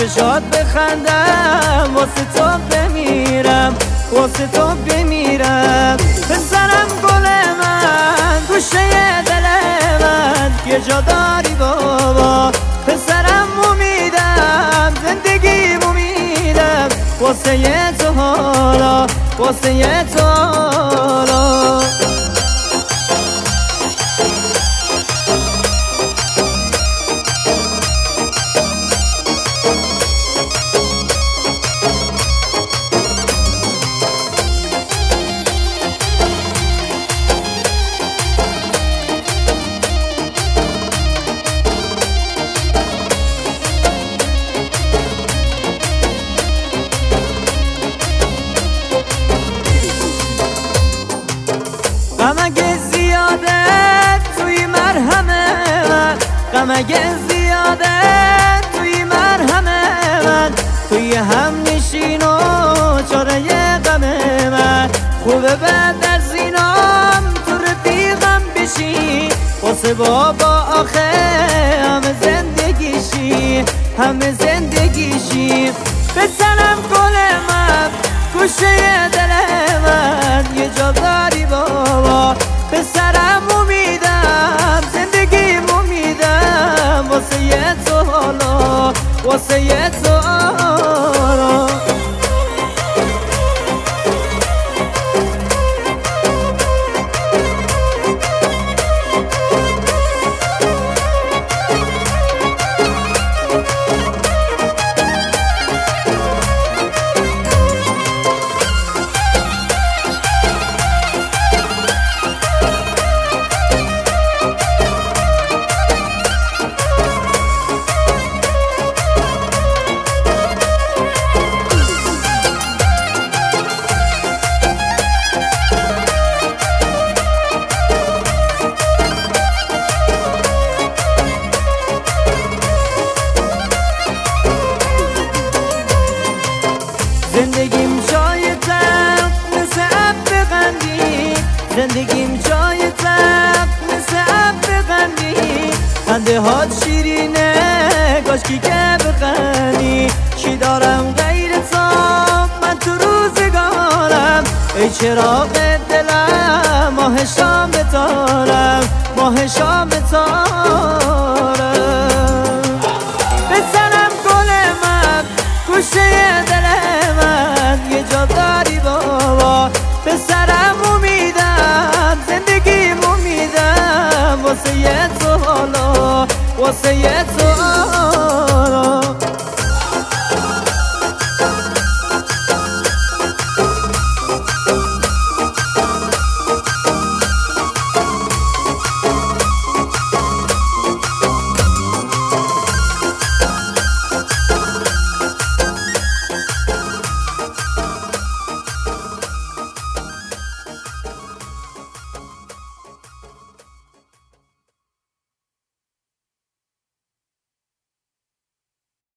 چشات بخندم واسه تو بمیرم واسه تو بمیرم پسرم گل من گوشه دل من یه جا داری بابا پسرم امیدم زندگیم امیدم واسه تو حالا واسه تو حالا غم اگه زیاده توی مرهمه من غم اگه زیاده توی مرهمه من توی هم نشین و چاره غم من خوبه بعد از اینام تو رفیقم بشی واسه بابا آخه همه زندگیشی همه زندگیشی بزنم گل من گوشه دل من یه جا داری بابا پسرم امیدم زندگیم امیدم واسه تو حالا واسه تو حالا زندگیم جای تب مثل عب قندی زندگیم جای تب مثل عب قندی خنده هات شیرینه کاشکی که بخندی چی دارم غیر تو من تو روزگارم ای چراغ دلم ماه شام بتارم ماه شام بتارم بزنم گل من گوشه دل یه جا داری بابا پسرم امیدم زندگیم امیدم واسه تو حالا واسه تو